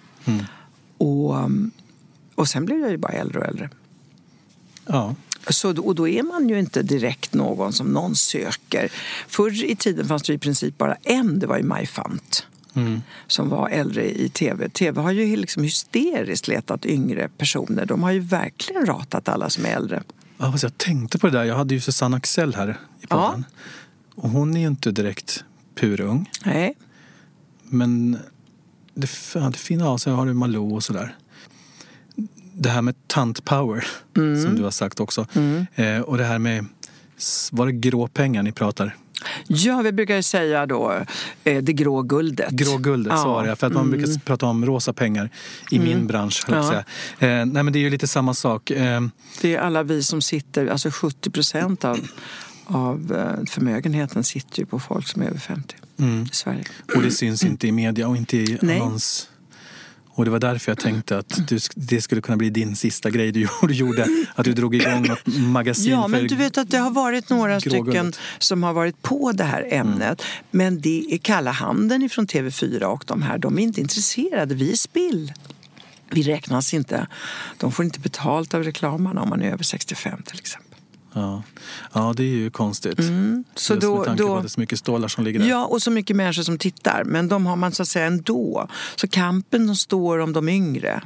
C: Och sen blev jag ju bara äldre och äldre.
D: Ja.
C: Och då är man ju inte direkt någon som någon söker. Förr i tiden fanns det i princip bara en, det var ju Maj Fant. Som var äldre i tv. TV har ju liksom hysteriskt letat yngre personer. De har ju verkligen ratat alla som är äldre.
D: Ja, alltså jag tänkte på det där. Jag hade ju Susanne Axel här i podden. Ja. Och hon är ju inte direkt purung.
C: Nej.
D: Men det fina av sig har du Malou och sådär. Det här med tantpower som du har sagt också. Och det här med, var det grå pengar ni pratar?
C: Ja, vi brukar säga då det grå guldet.
D: Grå guldet, sa jag. För att man brukar prata om rosa pengar i min bransch. Nej, men det är ju lite samma sak.
C: Det är alla vi som sitter, alltså 70% av förmögenheten sitter ju på folk som är över 50 i Sverige.
D: Och det syns inte i media och inte i annons. Och det var därför jag tänkte att det skulle kunna bli din sista grej du gjorde. Att du drog igång något magasin.
C: Ja, men du vet att det har varit några stycken som har varit på det här ämnet. Men det är kalla handen ifrån TV4 och de här. De är inte intresserade. Vi är spill. Vi räknas inte. De får inte betalt av reklamarna om man är över 65 till exempel.
D: Ja, det är ju konstigt.
C: Så
D: just med tanke på att det är så mycket stålar som ligger där.
C: Ja, och så mycket människor som tittar. Men de har man så att säga ändå. Så kampen de står om de yngre.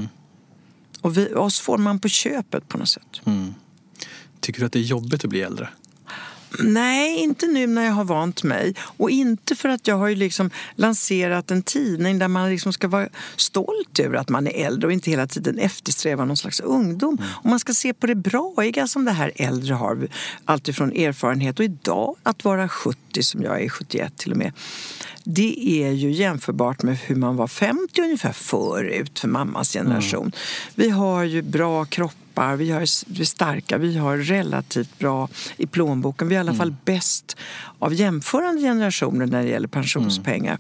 C: Och oss får man på köpet på något sätt.
D: Tycker du att det är jobbigt att bli äldre?
C: Nej, inte nu när jag har vant mig. Och inte för att jag har ju liksom lanserat en tidning där man liksom ska vara stolt över att man är äldre och inte hela tiden eftersträva någon slags ungdom. Och man ska se på det braiga som det här äldre har, alltifrån erfarenhet. Och idag att vara 70 som jag är, 71 till och med. Det är ju jämförbart med hur man var 50 ungefär förut för mammas generation. Vi har ju bra kroppar, vi är starka, vi har relativt bra i plånboken. Vi är i alla fall bäst av jämförande generationer när det gäller pensionspengar.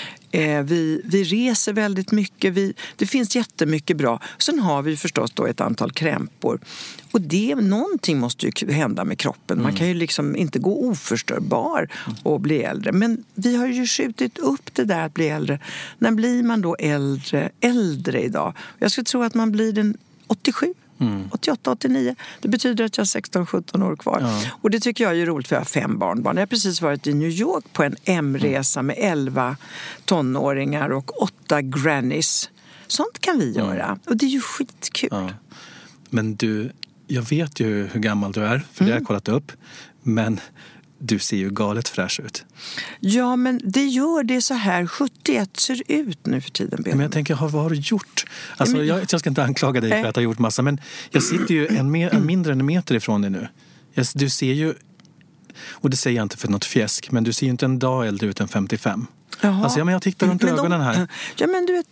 C: Vi reser väldigt mycket. Det finns jättemycket bra. Sen har vi förstås då ett antal krämpor. Och någonting måste ju hända med kroppen. Man kan ju liksom inte gå oförstörbar och bli äldre. Men vi har ju skjutit upp det där att bli äldre. När blir man då äldre idag? Jag skulle tro att man blir den 87. 88, 89. Det betyder att jag har 16-17 år kvar. Och det tycker jag är roligt, för jag har 5 barnbarn. Jag har precis varit i New York på en M-resa med 11 tonåringar och 8 grannies. Sånt kan vi göra. Och det är ju skitkul. Ja.
D: Men du, jag vet ju hur gammal du är, för det har jag kollat upp. Men du ser ju galet fräsch ut. Ja, men det gör det så här 71 ser ut nu för tiden. Men jag tänker, vad har du gjort? Alltså, jag ska inte anklaga dig för att ha gjort massa, men jag sitter ju en mindre än en meter ifrån dig nu. Du ser ju, och det säger jag inte för något fjäsk, men du ser ju inte en dag äldre ut än 55. Jaha. Alltså, jag tittar runt ögonen här.
C: Ja, men du vet,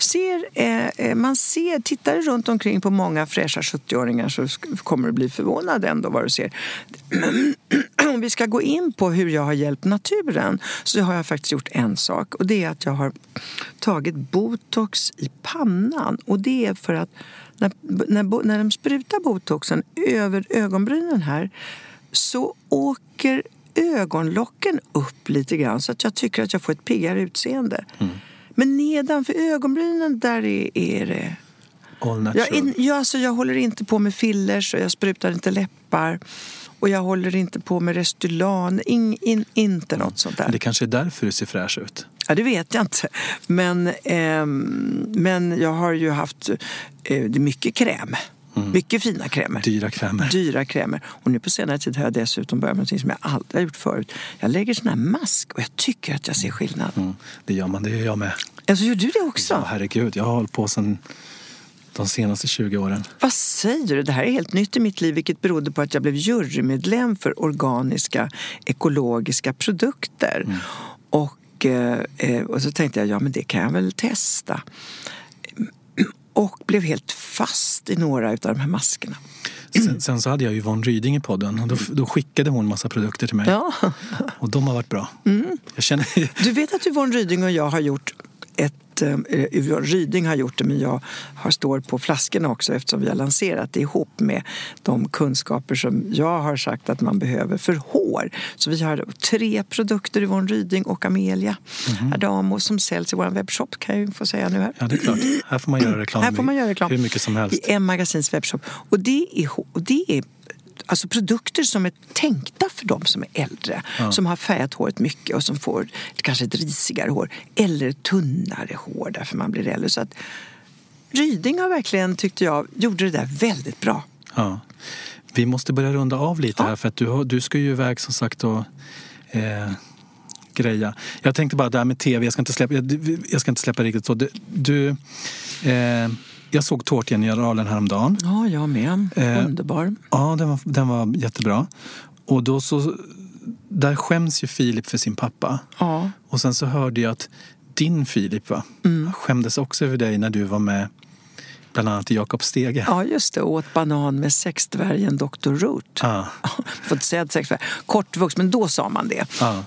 C: man tittar runt omkring på många fräscha 70-åringar, så kommer du bli förvånad ändå vad du ser. Om vi ska gå in på hur jag har hjälpt naturen, så har jag faktiskt gjort en sak. Och det är att jag har tagit botox i pannan. Och det är för att när de sprutar botoxen över ögonbrynen här, så åker ögonlocken upp lite grann, så att jag tycker att jag får ett piggare utseende. Men nedanför ögonbrynen, där är det
D: all natural.
C: Jag håller inte på med fillers, och jag sprutar inte läppar, och jag håller inte på med Restylane, inte något sånt där.
D: Det kanske är därför du ser fräsch ut.
C: Ja, det vet jag inte. Men jag har ju haft mycket kräm. Mycket fina krämer. Dyra krämer. Och nu på senare tid har jag dessutom börjat med någonting som jag aldrig har gjort förut. Jag lägger sån här mask och jag tycker att jag ser skillnad.
D: Det gör man, det gör jag med.
C: Alltså gör du det också?
D: Ja, herregud. Jag har hållit på sedan de senaste 20 åren.
C: Vad säger du? Det här är helt nytt i mitt liv, vilket berodde på att jag blev jurymedlem för organiska, ekologiska produkter. Och så tänkte jag, ja men det kan jag väl testa. Och blev helt fast i några av de här maskerna.
D: Sen så hade jag ju Yvonne Ryding i podden. Och då skickade hon massa produkter till mig.
C: Ja.
D: Och de har varit bra. Jag känner...
C: Du vet att Yvonne Ryding och jag har gjort Yvonne Ryding har gjort det, men jag står på flaskorna också eftersom vi har lanserat det ihop med de kunskaper som jag har sagt att man behöver för hår. Så vi har 3 produkter, Yvonne Ryding och Amelia Adamo, som säljs i vår webbshop, kan jag ju få säga nu här.
D: Ja, det är klart. Här får man göra reklam. Hur mycket som helst.
C: I Magazins webbshop. Och det är alltså produkter som är tänkta för de som är äldre, som har färgat håret mycket och som får kanske ett risigare hår eller tunnare hår därför man blir äldre. Så att Ryding har verkligen, tyckte jag, gjorde det där väldigt bra.
D: Ja. Vi måste börja runda av lite här, för att du ska ju iväg som sagt och greja. Jag tänkte bara där med tv, jag ska inte släppa riktigt så. Jag såg Tårtgeneralen häromdagen.
C: Ja, jag med. Underbar.
D: Ja, den var jättebra. Och då så... Där skäms ju Filip för sin pappa. Ja. Och sen så hörde jag att din Filip skämdes också över dig när du var med bland annat i Jakob Stege.
C: Ja, just det. Åt banan med sexdvärgen Dr. Root. Ja. Fått säga att sexdvärg. Kortvux, men då sa man det. Ja.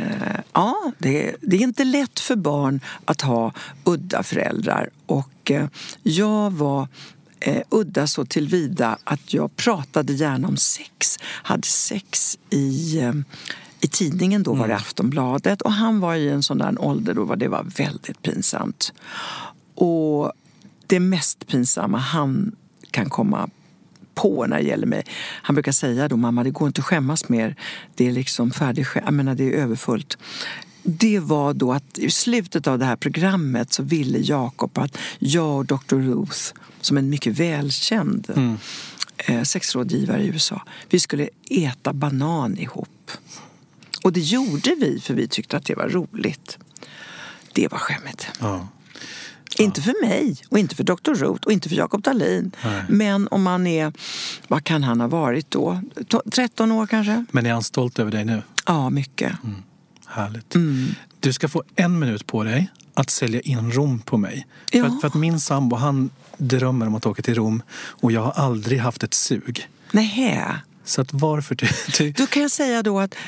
C: Det är inte lätt för barn att ha udda föräldrar, och jag var udda så tillvida att jag pratade gärna om sex, hade sex i tidningen, då var det Aftonbladet, och han var i en sån där ålder då det var väldigt pinsamt. Och det mest pinsamma han kan komma på när det gäller mig, han brukar säga då, mamma, det går inte att skämmas mer, det är liksom jag menar, det är överfullt. Det var då att i slutet av det här programmet så ville Jakob att jag och Dr. Ruth, som en mycket välkänd sexrådgivare i USA, vi skulle äta banan ihop. Och det gjorde vi, för vi tyckte att det var roligt. Det var skämmigt. Ja. Inte för mig, och inte för Dr. Roth, och inte för Jakob Dahlin. Nej. Men om man är, vad kan han ha varit då? 13 år kanske?
D: Men är han stolt över dig nu?
C: Ja, mycket.
D: Härligt. Du ska få 1 minut på dig att sälja in Rom på mig. Ja. För att min sambo, han drömmer om att åka till Rom, och jag har aldrig haft ett sug.
C: Nähä.
D: Så att varför
C: Då kan jag säga då att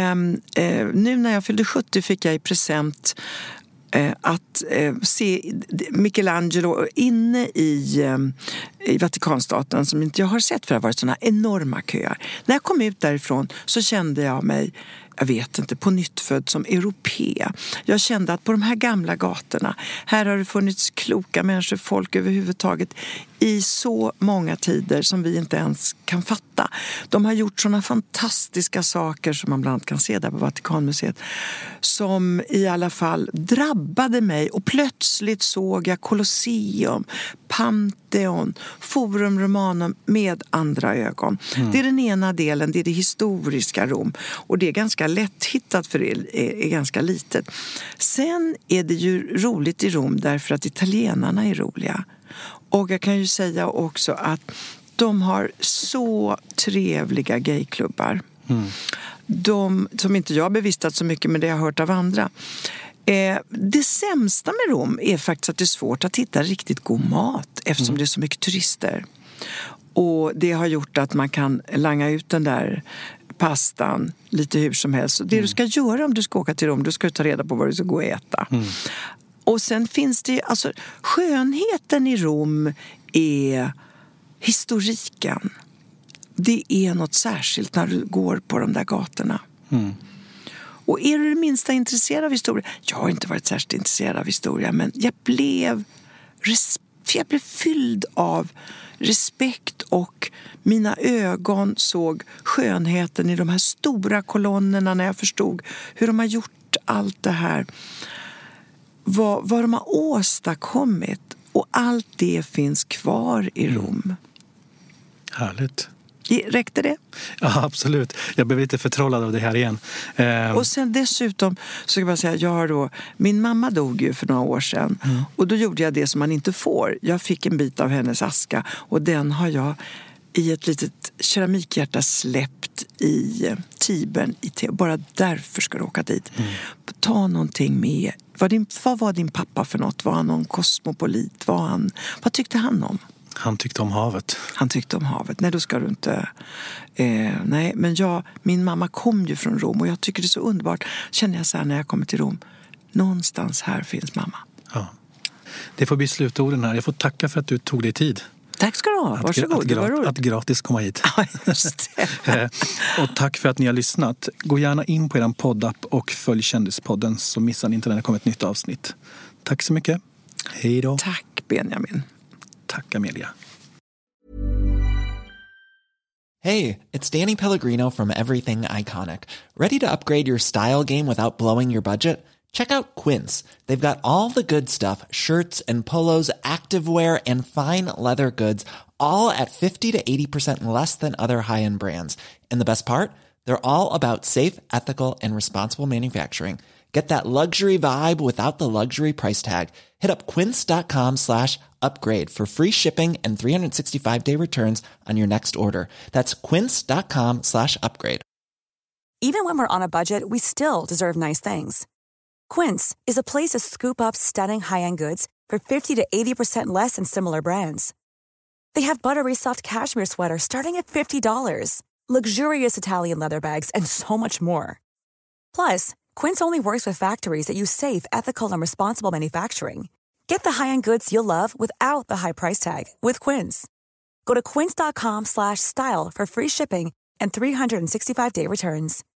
C: nu när jag fyllde 70 fick jag i present att se Michelangelo inne i Vatikanstaten, som inte jag har sett, för det har varit sådana enorma köer. När jag kom ut därifrån så kände jag mig, jag vet inte, på nyttfödd som europé. Jag kände att på de här gamla gatorna, här har det funnits kloka människor, folk överhuvudtaget, i så många tider som vi inte ens kan fatta. De har gjort sådana fantastiska saker som man bland annat kan se där på Vatikanmuseet, som i alla fall drabbade mig, och plötsligt såg jag Colosseum, Pantheon, Forum Romanum med andra ögon. Det är den ena delen, det är det historiska Rom, och det är ganska lätthittat för det är ganska litet. Sen är det ju roligt i Rom därför att italienarna är roliga. Och jag kan ju säga också att de har så trevliga gayklubbar. De, som inte jag har bevistat så mycket, men det jag har hört av andra. Det sämsta med Rom är faktiskt att det är svårt att hitta riktigt god mat, eftersom det är så mycket turister. Och det har gjort att man kan langa ut den där pastan lite hur som helst. Det du ska göra om du ska åka till Rom, du ska ta reda på vad du ska gå och äta. Och sen finns det, alltså, skönheten i Rom är historiken. Det är något särskilt när du går på de där gatorna. Och är du det minsta intresserad av historia? Jag har inte varit särskilt intresserad av historia, men jag blev fylld av respekt, och mina ögon såg skönheten i de här stora kolonnerna när jag förstod hur de har gjort allt det här. vad de har åstadkommit. Och allt det finns kvar i Rom.
D: Härligt.
C: Räckte det?
D: Ja, absolut. Jag blev lite förtrollad av det här igen.
C: Och sen dessutom så kan jag bara säga, min mamma dog ju för några år sedan. Och då gjorde jag det som man inte får. Jag fick en bit av hennes aska och den har jag i ett litet keramikhjärta släppt i Tibern. Bara därför ska du åka dit. Ta någonting med. Vad var din pappa för något? Var han någon kosmopolit? Vad tyckte han om?
D: Han tyckte om havet.
C: Han tyckte om havet. Nej, då ska du inte... nej, men min mamma kom ju från Rom och jag tycker det är så underbart. Känner jag så här när jag kommer till Rom. Någonstans här finns mamma.
D: Ja. Det får bli slutorden här. Jag får tacka för att du tog dig tid.
C: Tack ska du ha. Varsågod.
D: Att gratis komma hit.
C: Ja, just det.
D: Och tack för att ni har lyssnat. Gå gärna in på er poddapp och följ Kändispodden så missar ni inte när det kommer ett nytt avsnitt. Tack så mycket. Hej då.
C: Tack Benjamin.
D: Tack Amelia.
L: Hey, it's Danny Pellegrino from Everything Iconic. Ready to upgrade your style game without blowing your budget? Check out Quince. They've got all the good stuff, shirts and polos, activewear and fine leather goods, all at 50 to 80% less than other high-end brands. And the best part? They're all about safe, ethical and responsible manufacturing. Get that luxury vibe without the luxury price tag. Hit up quince.com/upgrade for free shipping and 365-day returns on your next order. That's quince.com/upgrade.
M: Even when we're on a budget, we still deserve nice things. Quince is a place to scoop up stunning high-end goods for 50 to 80% less than similar brands. They have buttery soft cashmere sweaters starting at $50, luxurious Italian leather bags, and so much more. Plus, Quince only works with factories that use safe, ethical, and responsible manufacturing. Get the high-end goods you'll love without the high price tag with Quince. Go to quince.com/style for free shipping and 365-day returns.